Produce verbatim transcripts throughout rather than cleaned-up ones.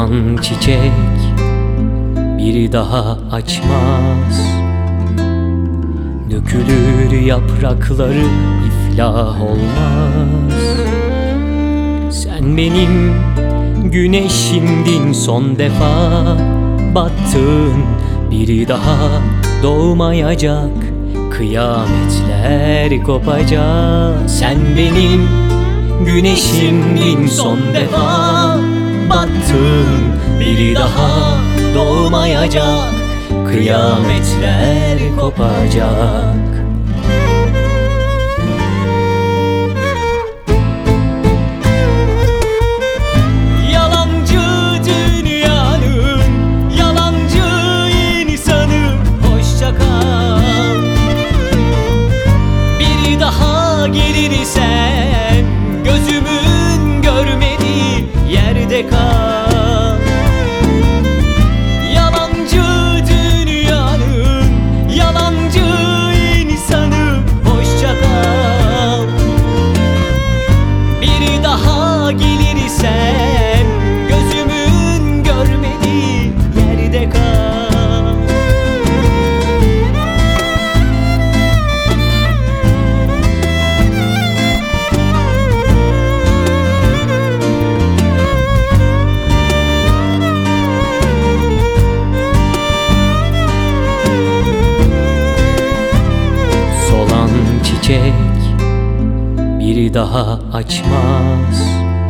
Solan çiçek bir daha açmaz, dökülür yaprakları, iflah olmaz. Sen benim güneşimdin, son defa battın, bir daha doğmayacak, kıyametler kopacak. Sen benim güneşimdin, son defa battın, bir daha doğmayacak, kıyametler kopacak. Yalancı dünyanın, yalancı insanı, hoşça kal. Bir daha gelirsen gözümün görmediği yerde kal. Yalancı dünyanın, yalancı insanı, hoşça kal. Bir daha gelirsen gözümün görmediği yerde kal. Solan çiçek bir daha açmaz,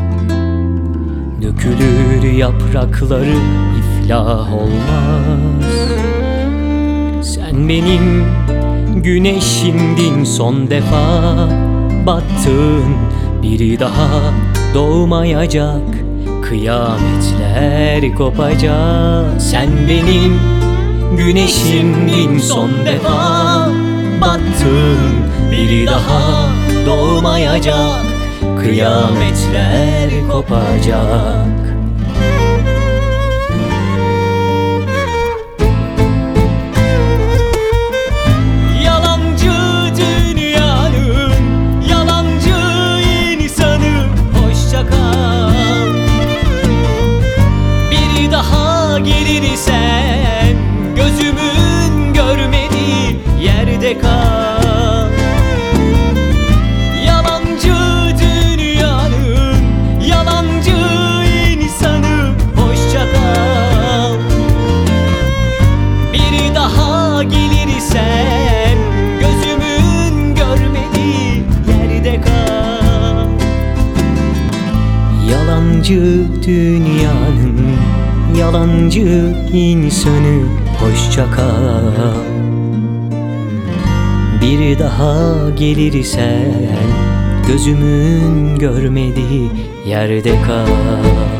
dökülür yaprakları, iflah olmaz. Sen benim güneşimdin, son defa battın, bir daha doğmayacak, kıyametler kopacak. Sen benim güneşimdin, son defa battın, bir daha doğmayacak, kıyametler kopacak. Yalancı dünyanın, yalancı insanı, hoşça kal. Bir daha gelirsen gözümün görmediği yerde kal. Yalancı dünyanın, yalancı insanı, hoşça kal. Bir daha gelirsen gözümün görmediği yerde kal. Yalancı dünyanın, yalancı insanı, hoşça kal. Bir daha gelirsen gözümün görmediği yerde kal.